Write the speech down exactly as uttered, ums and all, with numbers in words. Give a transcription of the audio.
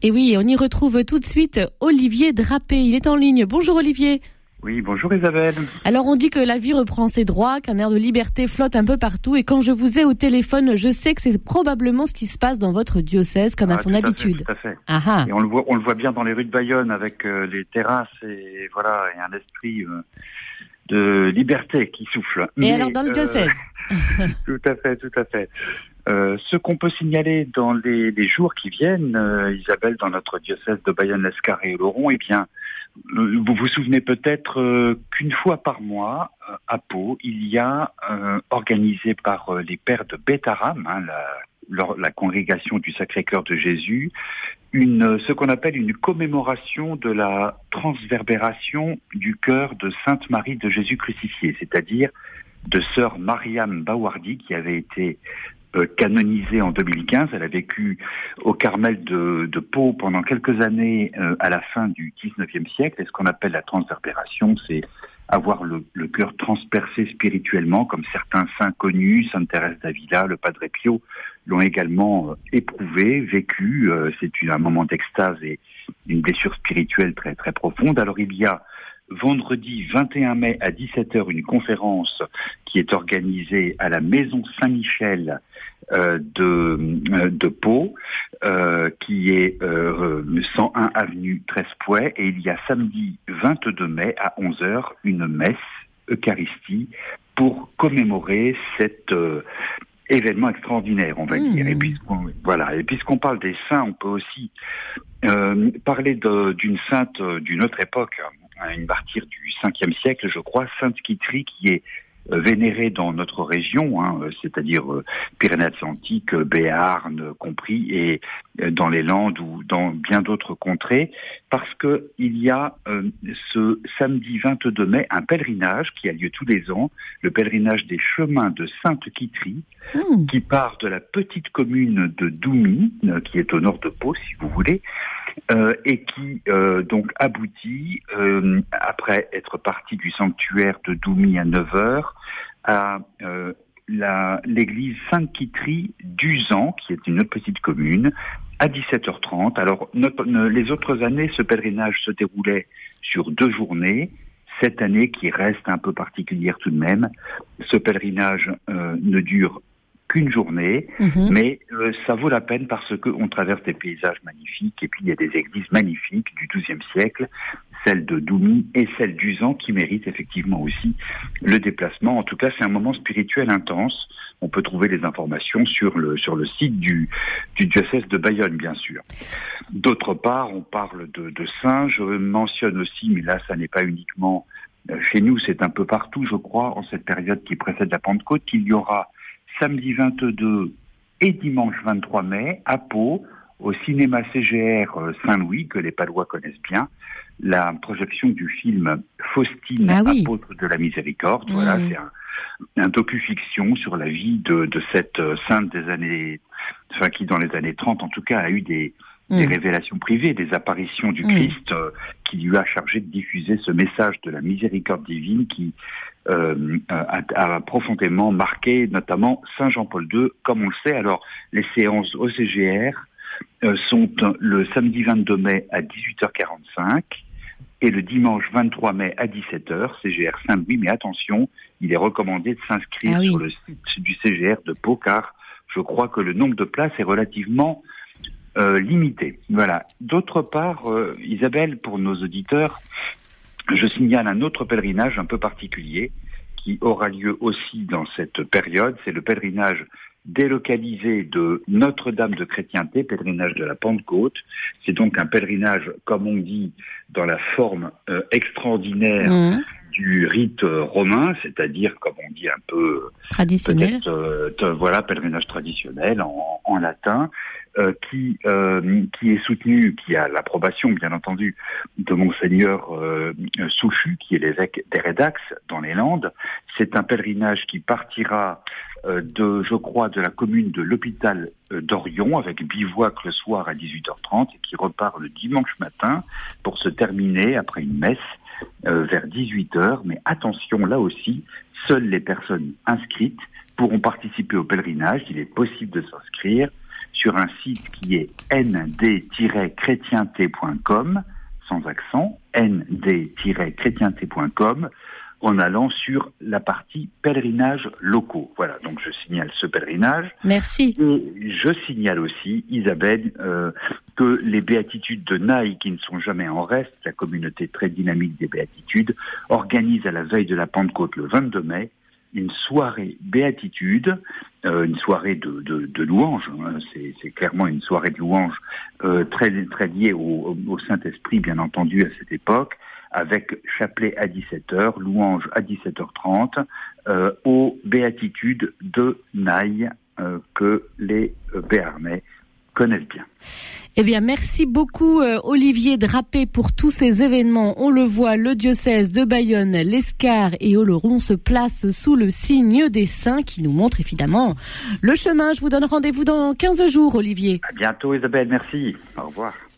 Et oui, on y retrouve tout de suite Olivier Drapé. Il est en ligne. Bonjour Olivier. Oui, bonjour Isabelle. Alors on dit que la vie reprend ses droits, qu'un air de liberté flotte un peu partout. Et quand je vous ai au téléphone, je sais que c'est probablement ce qui se passe dans votre diocèse, comme ah, à son tout habitude. À fait, tout à fait. Ah ah. Et on le voit, on le voit bien dans les rues de Bayonne avec euh, les terrasses et voilà, et un esprit euh, de liberté qui souffle. Et Mais, alors dans le diocèse euh, Tout à fait, tout à fait. Euh, ce qu'on peut signaler dans les, les jours qui viennent, euh, Isabelle, dans notre diocèse de Bayonne-Lescar et Oloron, eh bien, euh, vous vous souvenez peut-être euh, qu'une fois par mois, euh, à Pau, il y a euh, organisé par euh, les pères de Bétharram, hein, la, leur, la congrégation du Sacré-Cœur de Jésus, une, ce qu'on appelle une commémoration de la transverbération du cœur de Sainte Marie de Jésus crucifié, c'est-à-dire de sœur Mariam Bawardi, qui avait été Euh, canonisée en deux mille quinze. Elle a vécu au Carmel de, de Pau pendant quelques années euh, à la fin du dix-neuvième siècle. Et ce qu'on appelle la transverbération, c'est avoir le, le cœur transpercé spirituellement, comme certains saints connus, Sainte Thérèse d'Avila, le Padre Pio, l'ont également euh, éprouvé, vécu. Euh, c'est une, un moment d'extase et une blessure spirituelle très très profonde. Alors il y a vendredi vingt et un mai à dix-sept heures, une conférence qui est organisée à la Maison Saint-Michel euh, de, euh, de Pau, euh, qui est euh, cent un avenue Trespouet, et il y a samedi vingt-deux mai à onze heures une messe Eucharistie pour commémorer cet euh, événement extraordinaire, on va mmh. dire. Et puisqu'on, voilà, et puisqu'on parle des saints, on peut aussi euh, parler de, d'une sainte d'une autre époque, une martyre du cinquième siècle, je crois, Sainte Quitterie, qui est euh, vénérée dans notre région, hein, c'est-à-dire euh, Pyrénées-Atlantiques, Béarn compris, et euh, dans les Landes ou dans bien d'autres contrées, parce que il y a euh, ce samedi vingt-deux mai un pèlerinage qui a lieu tous les ans, le pèlerinage des chemins de Sainte Quitterie, mmh. qui part de la petite commune de Doumy, euh, qui est au nord de Pau, si vous voulez, Euh, et qui euh, donc aboutit, euh, après être parti du sanctuaire de Doumy à neuf heures, à euh, la, l'église Sainte-Quitterie d'Uzan, qui est une autre petite commune, à dix-sept heures trente. Alors, notre, ne, les autres années, ce pèlerinage se déroulait sur deux journées. Cette année, qui reste un peu particulière tout de même, ce pèlerinage euh, ne dure qu'une journée, mmh. mais euh, ça vaut la peine parce qu'on traverse des paysages magnifiques, et puis il y a des églises magnifiques du douzième siècle, celle de Doumy et celle d'Uzan, qui méritent effectivement aussi le déplacement. En tout cas, c'est un moment spirituel intense. On peut trouver les informations sur le, sur le site du, du diocèse de Bayonne, bien sûr. D'autre part, on parle de, de saints. Je mentionne aussi, mais là, ça n'est pas uniquement chez nous, c'est un peu partout, je crois, en cette période qui précède la Pentecôte, qu'il y aura samedi vingt-deux et dimanche vingt-trois mai, à Pau, au cinéma C G R Saint-Louis, que les Palois connaissent bien, la projection du film Faustine, ah oui. apôtre de la miséricorde. Mmh. Voilà, c'est un, un docu-fiction sur la vie de, de cette sainte des années, enfin qui dans les années trente en tout cas a eu des, mmh. des révélations privées, des apparitions du mmh. Christ, euh, qui lui a chargé de diffuser ce message de la miséricorde divine qui Euh, a, a profondément marqué notamment Saint Jean-Paul deux, comme on le sait. Alors, les séances au C G R euh, sont le samedi vingt-deux mai à dix-huit heures quarante-cinq et le dimanche vingt-trois mai à dix-sept heures, C G R Saint-Louis. Mais attention, il est recommandé de s'inscrire ah oui. sur le site du C G R de Pau, car je crois que le nombre de places est relativement euh, limité. Voilà. D'autre part, euh, Isabelle, pour nos auditeurs, je signale un autre pèlerinage un peu particulier qui aura lieu aussi dans cette période. C'est le pèlerinage délocalisé de Notre-Dame de Chrétienté, pèlerinage de la Pentecôte. C'est donc un pèlerinage, comme on dit, dans la forme euh, extraordinaire mmh. du rite euh, romain, c'est-à-dire, comme on dit un peu traditionnel, euh, t- voilà, pèlerinage traditionnel en, en latin, euh, qui euh, qui est soutenu, qui a l'approbation, bien entendu, de Monseigneur euh, Souchu, qui est l'évêque d'Hérédax dans les Landes. C'est un pèlerinage qui partira euh, de, je crois, de la commune de l'hôpital euh, d'Orion, avec bivouac le soir à dix-huit heures trente, et qui repart le dimanche matin pour se terminer après une messe euh, vers dix-huit heures. Mais attention, là aussi, seules les personnes inscrites pourront participer au pèlerinage. Il est possible de s'inscrire sur un site qui est n d tiret chrétienté point com, sans accent, n d tiret chrétienté point com, en allant sur la partie pèlerinages locaux. Voilà, donc je signale ce pèlerinage. Merci. Et je signale aussi, Isabelle, euh, que les béatitudes de Naï, qui ne sont jamais en reste, la communauté très dynamique des béatitudes, organise à la veille de la Pentecôte, le vingt-deux mai, une soirée béatitude, euh, une soirée de, de, de louange, hein, c'est, c'est clairement une soirée de louange euh, très, très liée au, au Saint-Esprit, bien entendu, à cette époque, avec chapelet à dix-sept heures, louange à dix-sept heures trente, euh, aux béatitudes de Naï, euh, que les euh, Béarnais connaissent bien. Eh bien, merci beaucoup euh, Olivier Drapé pour tous ces événements. On le voit, le diocèse de Bayonne, l'Escar et Oloron se placent sous le signe des saints qui nous montre évidemment le chemin. Je vous donne rendez-vous dans quinze jours, Olivier. À bientôt Isabelle, merci. Au revoir.